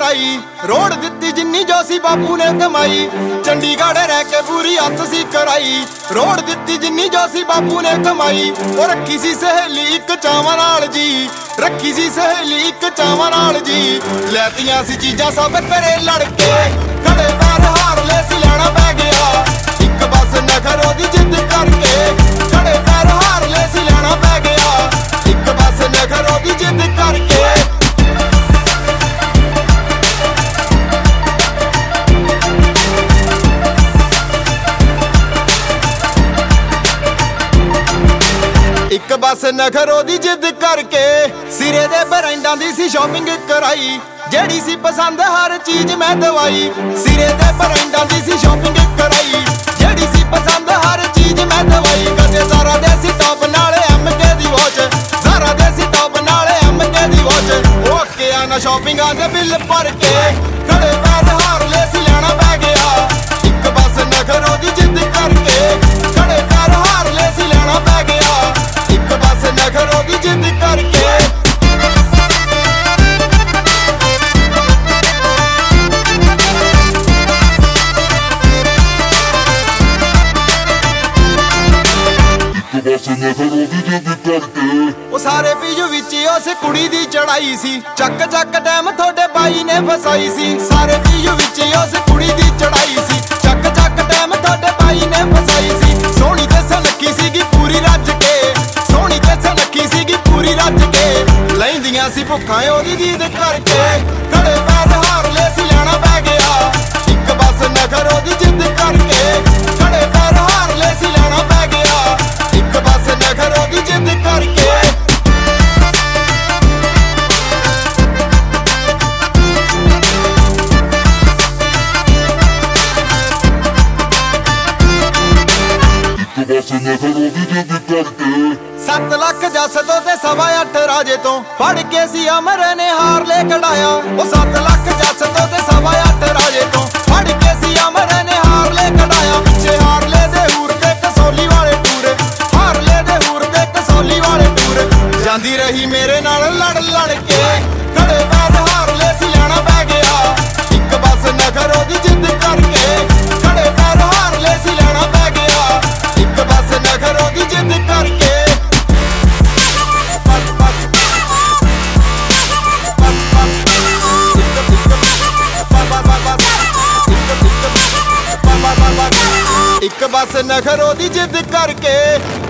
कराई रोड दित्ती जिन्नी जो सी बापू ने कमाई चंडीगढ़ रह के पूरी हथ सी कराई रोड दित्ती जिन्नी जो सी बापू ने कमाई और रखी सी सहेली एक चावां नाल जी रखी सी सहेली एक चावां नाल जी लैतियां सी चीजां सब करे लड़के खड़े पैर हार ले सी लेना पै गया एक बस नखर ओदी जिद करके खड़े पैर हार ले सी लेना पै गया एक बस नखर ओदी जिद करके एक बस नखर ओदी जिद करके सिरे दे ब्रांडां दी सी शॉपिंग कराई जेड़ी सी पसंद हर चीज मैं दवाई सिरे दे ब्रांडां दी सी शॉपिंग कराई जेड़ी सी पसंद हर चीज मैं दवाई कदे ज़ारा दे सी टॉप नाले MK दी वॉच ज़ारा दे सी टॉप नाले MK दी वॉच ओके आना शॉपिंगां दे बिल भर के खड़े पैर हार ले सी लेना पै गया एक बस नखर ओदी जिद करके खड़े पैर हार ले सी लेना पै गया एक बस नखर ओदी जिद करके ਉਹ ਸਾਰੇ ਪੀਜੂ ਵਿੱਚ ਉਸ ਕੁੜੀ ਦੀ ਚੜਾਈ ਸੀ ਚੱਕ ਚੱਕ ਟਾਈਮ ਤੁਹਾਡੇ ਬਾਈ ਨੇ ਫਸਾਈ ਸੀ ਸਾਰੇ ਪੀਜੂ ਵਿੱਚ ਉਸ ਕੁੜੀ ਦੀ ਚੜਾਈ ਸੀ ਚੱਕ ਚੱਕ ਟਾਈਮ ਤੁਹਾਡੇ ਬਾਈ ਨੇ ਫਸਾਈ ਸੀ ਸੋਹਣੀ ਤੇ ਸਨੱਖੀ ਸੀਗੀ ਪੂਰੀ ਰੱਜ ਕੇ ਸੋਹਣੀ ਤੇ ਸਨੱਖੀ ਸੀਗੀ ਪੂਰੀ ਰੱਜ ਕੇ ਲੈਂਦੀਆਂ ਸੀ ਭੁੱਖਾਂ ਉਹਦੀ ਦੀਦ ਕਰਕੇ ਖੜੇ ਪੈਰ ਹਾਰ ਲੈ ਸੀ ਲੈਣਾ ਪੈ ਗਿਆ ਇੱਕ ਬਸ ਨਖਰ ਉਹਦੀ ਜਿੱਦ ਕਰਕੇ ਖੜੇ ਪੈਰ ਹਾਰ ਲੈ ਸੀ ਲੈਣਾ ਪੈ ਗਿਆ ਇੱਕ ਬਸ ਨਖਰ ਉਹਦੀ ਜਿੱਦ ਕਰਕੇ सत्त लख जस तो ते 8.25 राजे तो फड़ के सी अमर ने हार ले कढ़ाया वो 7 लख जस तो ते 8.25 राजे तो फड़ के सी अमर ने हार ले कढ़ाया पिछे हार ले दे हूर ते कसौली वाले टूर हार ले दे हूर ते कसौली वाले टूर जांदी रही मेरे नाल लड़ लड़ के खड़े पैर हार ले सी लेना पै गया एक बस नखर ओदी जिद करके खड़े पैर हार ले सी लेना पै गया एक बस नखर ओदी जिद करके एक बस नखर ओदी जिद करके